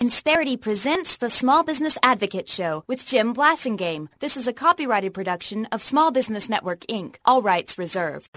Insperity presents the Small Business Advocate Show with Jim Blasingame. This is a copyrighted production of Small Business Network, Inc., all rights reserved.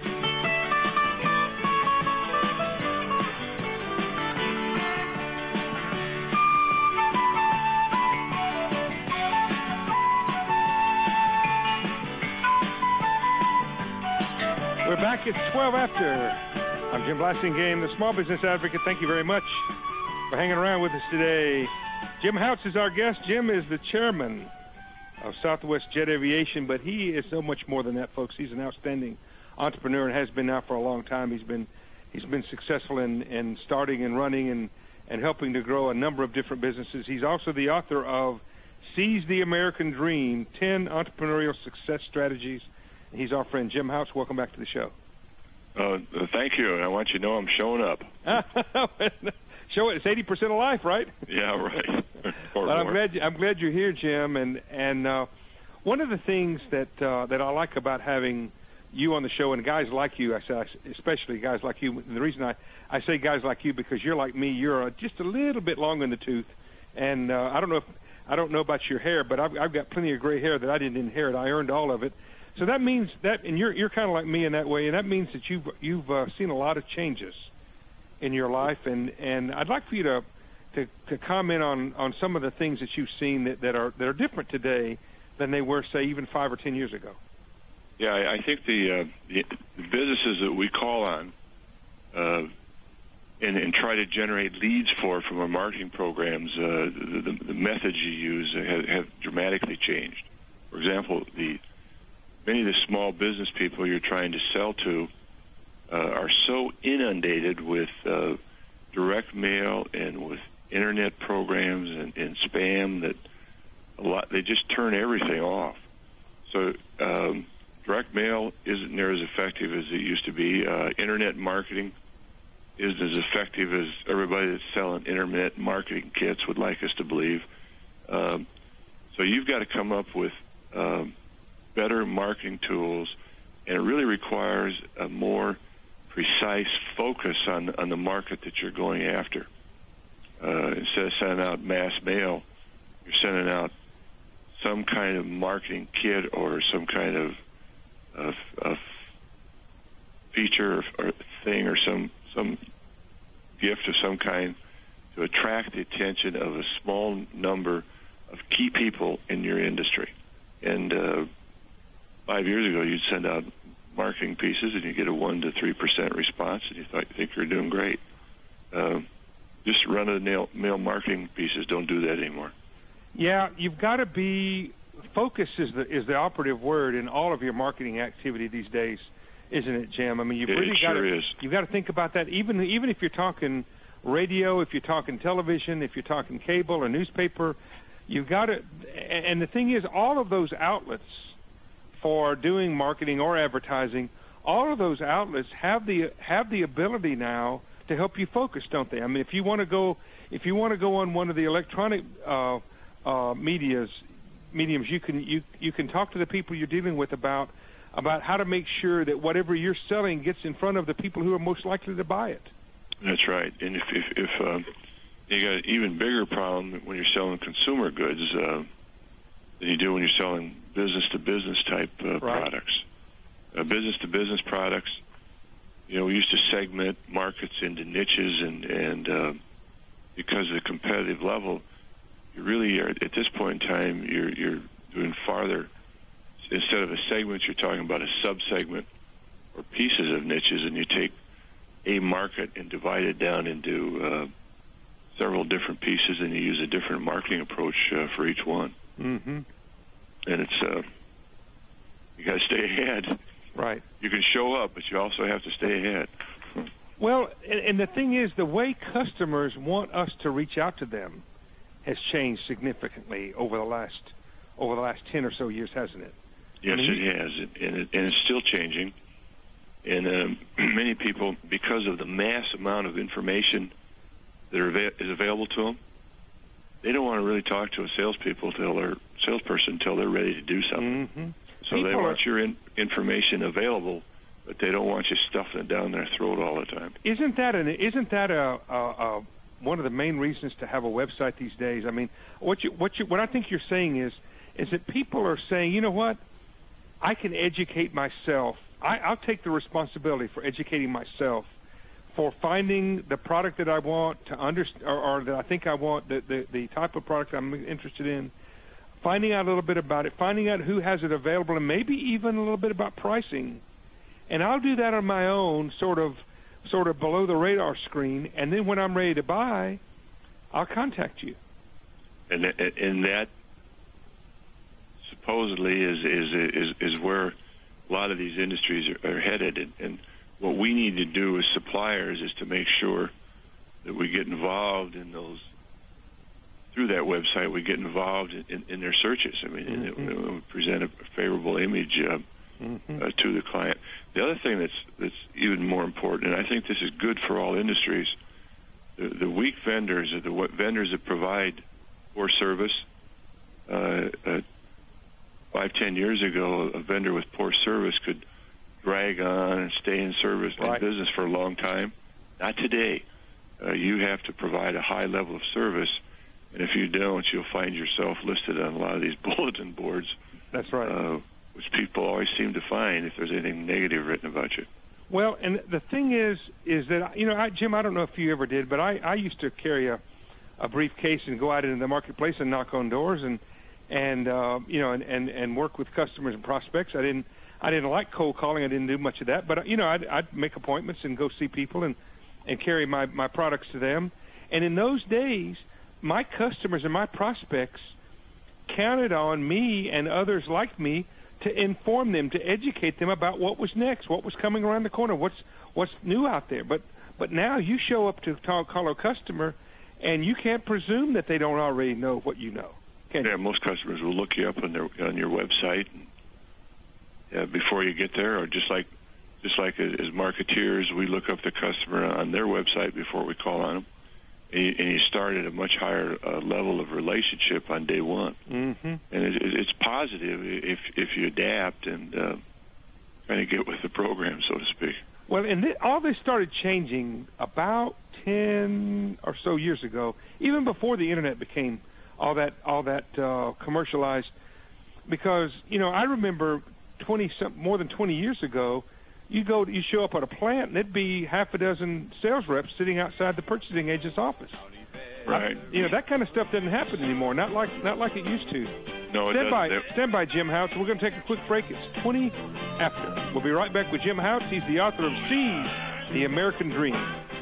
We're back at 12 after. I'm Jim Blasingame, the Small Business Advocate. Thank you very much for hanging around with us today. Jim Houts is our guest. Jim is the chairman of Southwest Jet Aviation, but he is so much more than that, folks. He's an outstanding entrepreneur and has been now for a long time. He's been successful in starting and running and helping to grow a number of different businesses. He's also the author of Seize the American Dream, 10 Entrepreneurial Success Strategies. He's our friend, Jim Houts. Welcome back to the show. Thank you. I want you to know I'm showing up. Show it. It's 80% of life, right? Yeah, right. Well, I'm glad you're here, Jim. And one of the things that I like about having you on the show and guys like you, especially guys like you. And the reason I say guys like you because you're like me. You're just a little bit long in the tooth, and I don't know about your hair, but I've got plenty of gray hair that I didn't inherit. I earned all of it. So that means that, and you're kind of like me in that way, and that means that you've seen a lot of changes in your life, and I'd like for you to comment on some of the things that you've seen that are different today than they were, say, even 5 or 10 years ago. Yeah, I think the businesses that we call on and try to generate leads from our marketing programs, the methods you use have dramatically changed. For example, many of the small business people you're trying to sell to are so inundated with direct mail and with internet programs and spam that they just turn everything off. So direct mail isn't near as effective as it used to be. Internet marketing isn't as effective as everybody that's selling internet marketing kits would like us to believe. So you've got to come up with better marketing tools, and it really requires a more precise focus on the market that you're going after. Instead of sending out mass mail, you're sending out some kind of marketing kit or some kind of feature or thing or some gift of some kind to attract the attention of a small number of key people in your industry. And 5 years ago, you'd send out marketing pieces and you get a 1 to 3% response, and you think you're doing great. Just run-of-the-mill marketing pieces don't do that anymore. Yeah, you've got to be focus is the operative word in all of your marketing activity these days, isn't it, Jim? I mean, you've got to think about that. Even if you're talking radio, if you're talking television, if you're talking cable or newspaper, you've got to. And the thing is, all of those outlets for doing marketing or advertising, all of those outlets have the ability now to help you focus, don't they? I mean, if you want to go on one of the electronic mediums, you can talk to the people you're dealing with about how to make sure that whatever you're selling gets in front of the people who are most likely to buy it. That's right. And if you got an even bigger problem when you're selling consumer goods than you do when you're selling business-to-business type products. Business-to-business products, we used to segment markets into niches, and because of the competitive level, you really are, at this point in time, you're doing farther. Instead of a segment, you're talking about a sub-segment or pieces of niches, and you take a market and divide it down into several different pieces, and you use a different marketing approach for each one. Mm-hmm. And it's you got to stay ahead. Right. You can show up, but you also have to stay ahead. Well, and the thing is, the way customers want us to reach out to them has changed significantly over the last 10 or so years, hasn't it? Yes, it has, and it's still changing. And many people, because of the mass amount of information that is available to them, they don't want to really talk to a salesperson until they're ready to do something. Mm-hmm. So they want your information available, but they don't want you stuffing it down their throat all the time. Isn't that the main reasons to have a website these days. I mean, what I think you're saying is that people are saying, you know what, I can educate myself. I'll take the responsibility for educating myself, for finding the product that I want to understand, or that I think I want, the type of product I'm interested in, finding out a little bit about it, finding out who has it available, and maybe even a little bit about pricing. And I'll do that on my own, sort of below the radar screen, and then when I'm ready to buy, I'll contact you. And that supposedly is where a lot of these industries are headed. And what we need to do as suppliers is to make sure that we get involved in those, through that website, we get involved in their searches. I mean, we present a favorable image to the client. The other thing that's even more important, and I think this is good for all industries, the weak vendors are the vendors that provide poor service. 5-10 years ago, a vendor with poor service could drag on and stay in service in business for a long time. Not today. You have to provide a high level of service, and if you don't, you'll find yourself listed on a lot of these bulletin boards. That's right. Which people always seem to find if there's anything negative written about you. Well, and the thing is that, you know, Jim, I don't know if you ever did, but I used to carry a briefcase and go out into the marketplace and knock on doors and work with customers and prospects. I didn't like cold calling. I didn't do much of that, but you know, I'd make appointments and go see people and carry my products to them. And in those days, my customers and my prospects counted on me and others like me to inform them, to educate them about what was next, what was coming around the corner, what's new out there. But now you show up to call a customer, and you can't presume that they don't already know what you know. Yeah, most customers will look you up on your website before you get there, or just like as marketeers, we look up the customer on their website before we call on them. And you start at a much higher level of relationship on day one. And it's positive if you adapt and kind of get with the program, so to speak. Well, and all this started changing about 10 or so years ago, even before the Internet became all that commercialized. Because, you know, I remember more than 20 years ago, you show up at a plant, and there'd be half a dozen sales reps sitting outside the purchasing agent's office. Right. That kind of stuff doesn't happen anymore. Not like it used to. No, Stand by, Jim Houts. We're going to take a quick break. It's 20 after. We'll be right back with Jim Houts. He's the author of Seize the American Dream.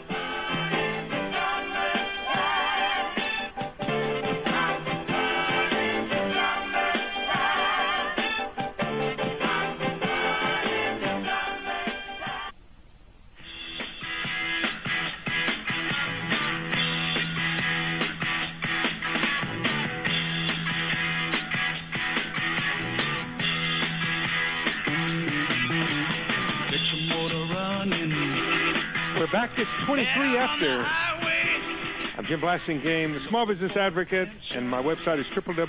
Back at 23 after. I'm Jim Blasingame, the Small Business Advocate, and my website is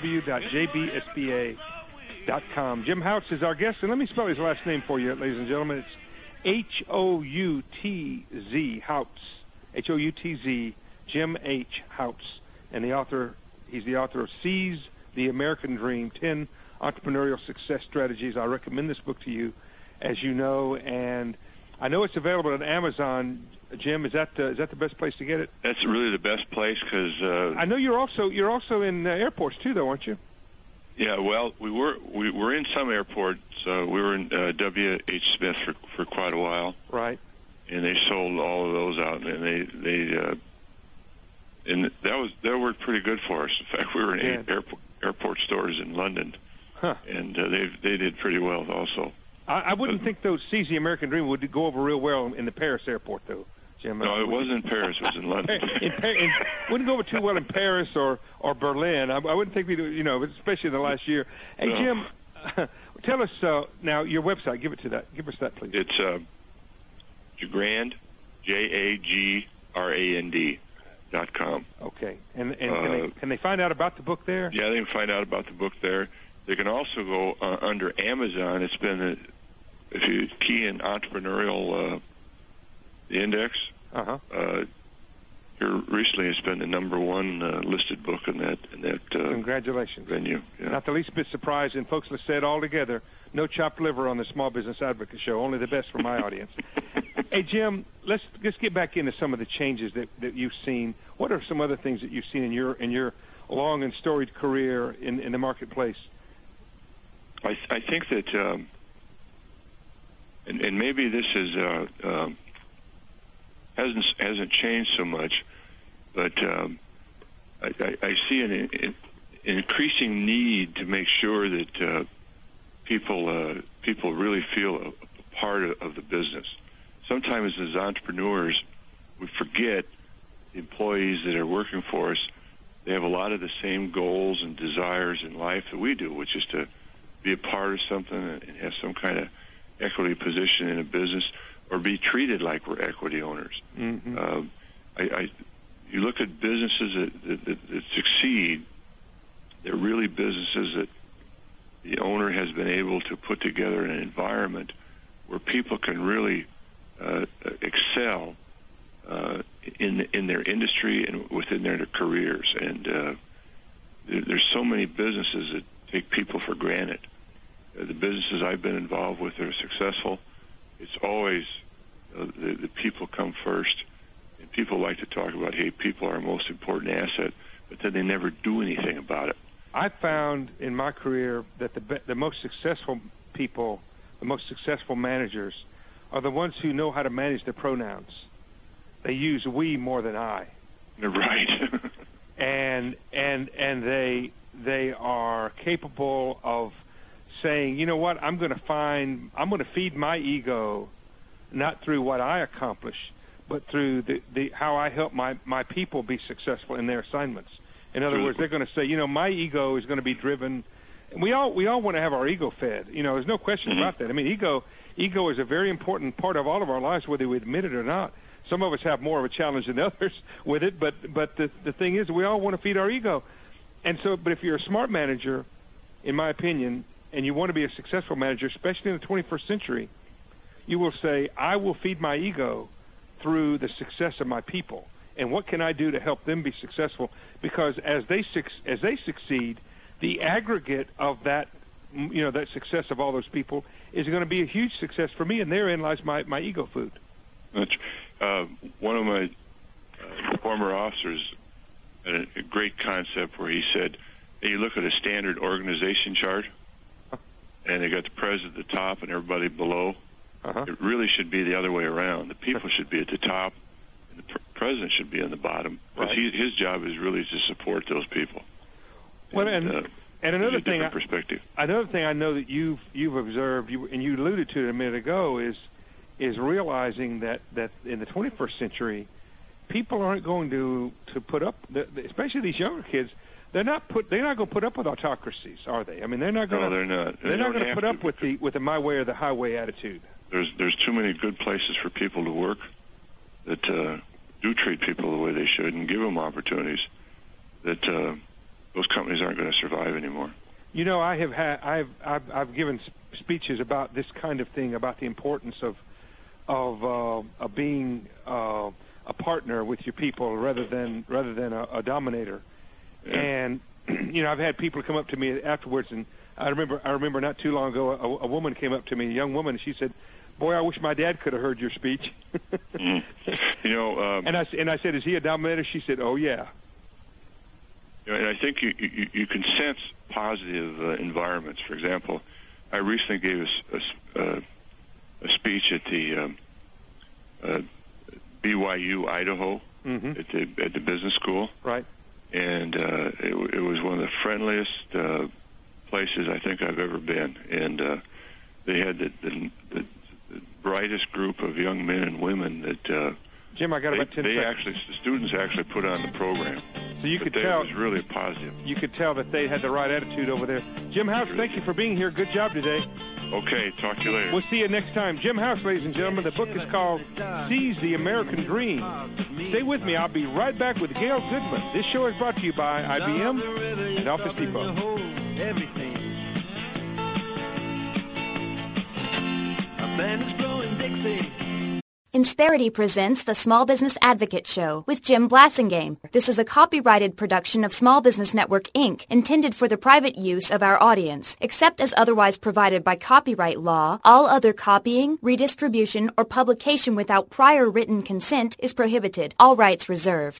www.jbsba.com. Jim Houts is our guest, and let me spell his last name for you, ladies and gentlemen. It's Houtz, Houtz, Houtz, Jim H. Houts, and he's the author of Seize the American Dream, 10 Entrepreneurial Success Strategies. I recommend this book to you, as you know, and I know it's available on Amazon. Jim, is that the best place to get it? That's really the best place because I know you're also in airports too, though, aren't you? Yeah, well, we were in some airports. We were in W.H. Smith for quite a while, right? And they sold all of those out, and and that worked pretty good for us. In fact, we were in 8 airport stores in London, and they did pretty well also. I wouldn't think those Seize the American Dream would go over real well in the Paris airport, though, Jim. No, it wasn't in Paris. It was in London. Wouldn't go over too well in Paris or Berlin. I wouldn't think we'd, especially in the last year. Hey, no. Jim, tell us now your website. Give us that, please. It's Jagrand, JAGRAND.com. Okay. And can they find out about the book there? Yeah, they can find out about the book there. They can also go under Amazon. It's been if you key in entrepreneurial the index, you here recently has been the #1 listed book in that congratulations venue. Yeah. Not the least bit surprised, and folks, let's say it all together. No chopped liver on the Small Business Advocate Show. Only the best for my audience. Hey, Jim, let's get back into some of the changes that you've seen. What are some other things that you've seen in your long and storied career in the marketplace? I think that, and maybe this is hasn't changed so much, but I see an increasing need to make sure that people really feel a part of the business. Sometimes as entrepreneurs, we forget the employees that are working for us. They have a lot of the same goals and desires in life that we do, which is to be a part of something and have some kind of equity position in a business, or be treated like we're equity owners. Mm-hmm. You look at businesses that succeed, they're really businesses that the owner has been able to put together an environment where people can really excel in their industry and within their careers. And there's so many businesses that take people for granted. The businesses I've been involved with that are successful, it's always the people come first. And people like to talk about, hey, people are our most important asset, but then they never do anything about it. I found in my career that the most successful people, the most successful managers, are the ones who know how to manage their pronouns. They use we more than I. Right. and they are capable of saying, you know what, I'm going to feed my ego, not through what I accomplish, but through the how I help my people be successful in their assignments. In other words, they're going to say, you know, my ego is going to be driven. And we all want to have our ego fed. You know, there's no question about that. I mean, ego is a very important part of all of our lives, whether we admit it or not. Some of us have more of a challenge than others with it, but the thing is, we all want to feed our ego. And so, but if you're a smart manager, in my opinion, and you want to be a successful manager, especially in the 21st century, you will say, I will feed my ego through the success of my people. And what can I do to help them be successful? Because as they succeed, the aggregate of that, you know, that success of all those people is going to be a huge success for me, and therein lies my ego food. That's, one of my former officers had a great concept where he said, hey, you look at a standard organization chart, and they got the president at the top and everybody below. Uh-huh. It really should be the other way around. The people should be at the top, and the president should be on the bottom. Because his job is really to support those people. Well, and another thing, perspective. Another thing I know that you've observed, and you alluded to it a minute ago, is realizing that in the 21st century, people aren't going to put up, especially these younger kids. They're not going to put up with autocracies, are they? I mean, they're not going. No, they're not. They're not going to put up with the my way or the highway attitude. There's too many good places for people to work that do treat people the way they should and give them opportunities. That those companies aren't going to survive anymore. You know, I've given speeches about this kind of thing, about the importance of being a partner with your people rather than a dominator. Yeah. And you know, I've had people come up to me afterwards, and I remember not too long ago, a woman came up to me, a young woman, and she said, "Boy, I wish my dad could have heard your speech." You know, and I said, "Is he a dominator?" She said, "Oh yeah." You know, and I think you can sense positive environments. For example, I recently gave a speech at the BYU Idaho at the business school. Right. And it was one of the friendliest places I think I've ever been. And they had the brightest group of young men and women that Jim, I got about 10 seconds. The students actually put on the program. So you could tell it was really positive. You could tell that they had the right attitude over there. Jim House, thank you for being here. Good job today. Okay, talk to you later. We'll see you next time. Jim House, ladies and gentlemen. The book is called Seize the American Dream. Stay with me. I'll be right back with Gail Goodman. This show is brought to you by IBM and Office Depot. A band is blowing Dixie. Insperity presents the Small Business Advocate Show with Jim Blasingame. This is a copyrighted production of Small Business Network, Inc., intended for the private use of our audience. Except as otherwise provided by copyright law, all other copying, redistribution, or publication without prior written consent is prohibited. All rights reserved.